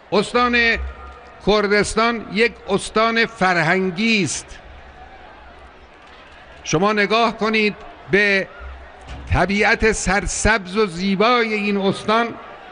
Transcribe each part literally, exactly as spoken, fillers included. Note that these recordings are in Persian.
استان کردستان یک استان فرهنگی است. شما نگاه کنید به طبیعت سرسبز و زیبای این استان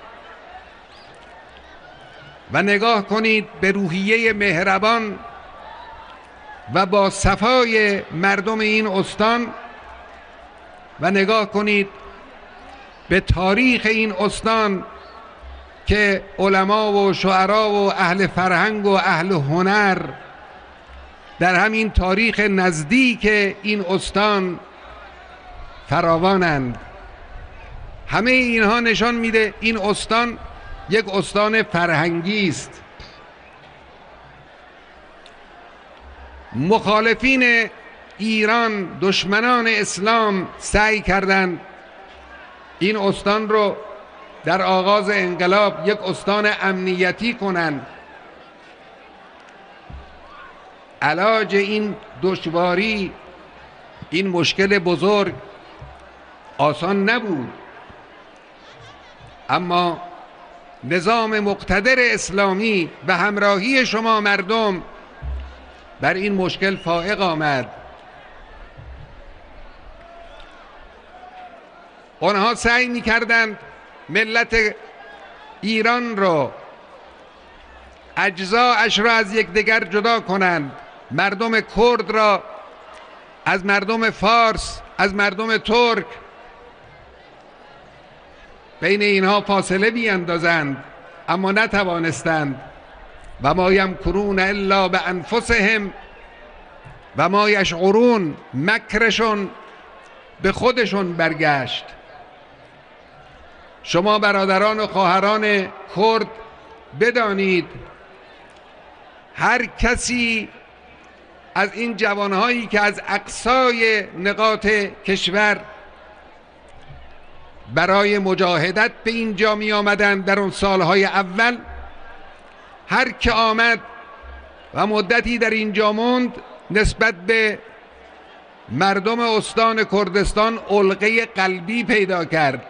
و نگاه کنید به روحیه مهربان و با صفای مردم این استان و نگاه کنید به تاریخ این استان که علما و شعرا و اهل فرهنگ و اهل هنر در همین تاریخ نزدیک این استان فراوانند. همه اینها نشان میده این استان یک استان فرهنگی است. مخالفین ایران، دشمنان اسلام، سعی کردند این استان رو در آغاز انقلاب یک استان امنیتی کنند. علاج این دشواری، این مشکل بزرگ آسان نبود، اما نظام مقتدر اسلامی و همراهی شما مردم بر این مشکل فائق آمد. آنها سعی می‌کردند ملت ایران را، اجزایش را از یکدیگر جدا کنند، مردم کرد را از مردم فارس، از مردم ترک، بین اینها فاصله بیاندازند، اما نتوانستند. و ما یمکرون الا بانفسهم و ما یشعرون، مکرشون به خودشون برگشت. شما برادران و خواهران کرد بدانید هر کسی از این جوانهایی که از اقصای نقاط کشور برای مجاهدت به اینجا می آمدند در اون سالهای اول، هر که آمد و مدتی در اینجا موند نسبت به مردم استان کردستان علقه قلبی پیدا کرد.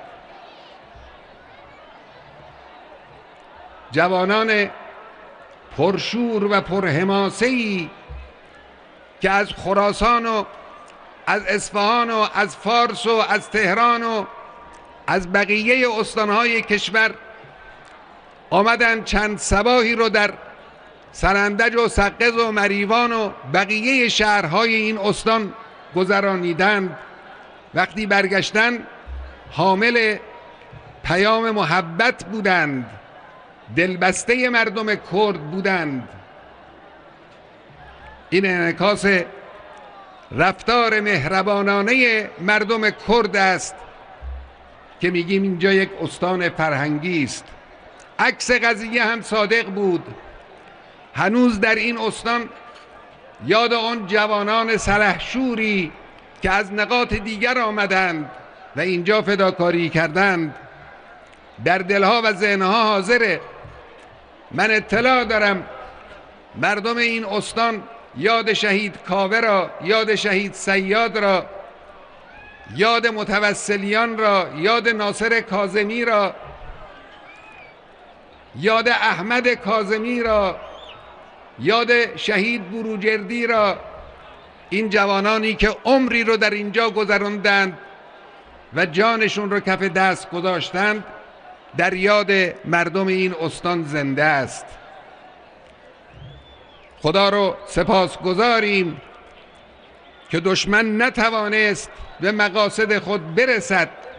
جوانان پرشور و پرحماسه‌ای که از خراسان و از اصفهان و از فارس و از تهران و از بقیه استانهای کشور آمدن چند صباحی رو در سرندج و سقز و مریوان و بقیه شهرهای این استان گذرانیدند. وقتی برگشتند حامل پیام محبت بودند، دلبسته مردم کرد بودند. این انعکاس رفتار مهربانانه مردم کرد است که میگیم اینجا یک استان فرهنگی است. عکس قضیه هم صادق بود. هنوز در این استان یاد آن جوانان سلحشوری که از نقاط دیگر آمدند و اینجا فداکاری کردند در دلها و ذهنها حاضره. من اطلاع دارم مردم این استان یاد شهید کاوه را، یاد شهید صیاد را، یاد متوسلیان را، یاد ناصر کاظمی را، یاد احمد کاظمی را، یاد شهید بروجردی را، این جوانانی که عمری رو در اینجا گذراندند و جانشون رو کف دست گذاشتند در یاد مردم این استان زنده است. خدا رو سپاسگزاریم که دشمن نتوانست به مقاصد خود برسد